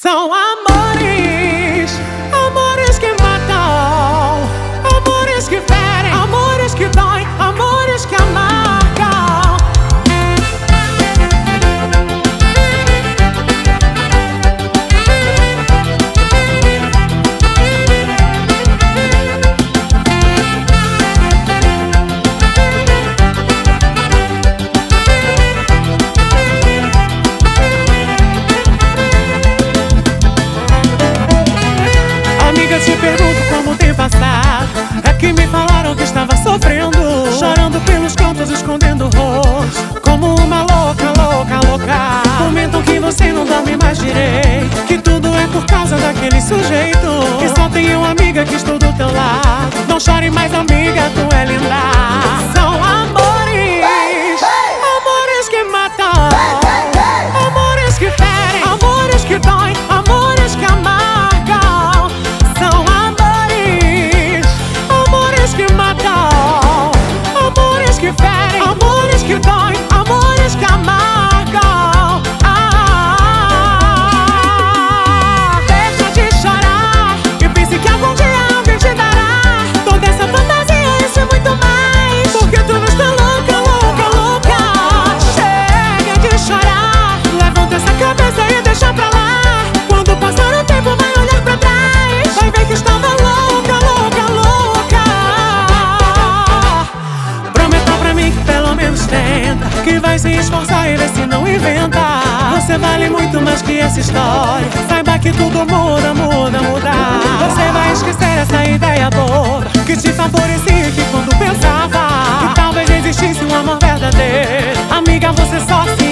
São amores, amores que matam, amores que ferem, amores que doem, amores que amargam. Amiga, te pergunto como tem passado. É que me falaram que estava sofrendo, chorando pelos cantos, escondendo o rosto, como uma louca, louca, louca. Comentam que você não dorme mais direito, que tudo é por causa daquele sujeito, que só tem uma amiga que estou do teu lado. Não chore mais, amiga, tu é linda. São amores, amores que matam, amores que ferem, amores que doem, amores que amargam. São amores, amores que matam, amores que ferem, amores que doem, amores que amargam. Deixa de chorar e pense que algum dia alguém te dará toda essa fantasia, isso é muito mais, porque tu não está louca, louca, louca. Chega de chorar, levanta essa cabeça e deixa pra lá. Quando passar o tempo vai olhar pra trás, vai ver que estava louca, louca, louca. Prometa pra mim que pelo menos tenta, que vai se esforçar e ver se não inventa. Você vale muito mais que essa história, saiba que tudo muda, muda, muda. Você vai esquecer essa ideia boba que te favorecia, que quando pensava que talvez existisse um amor verdadeiro, amiga, você só se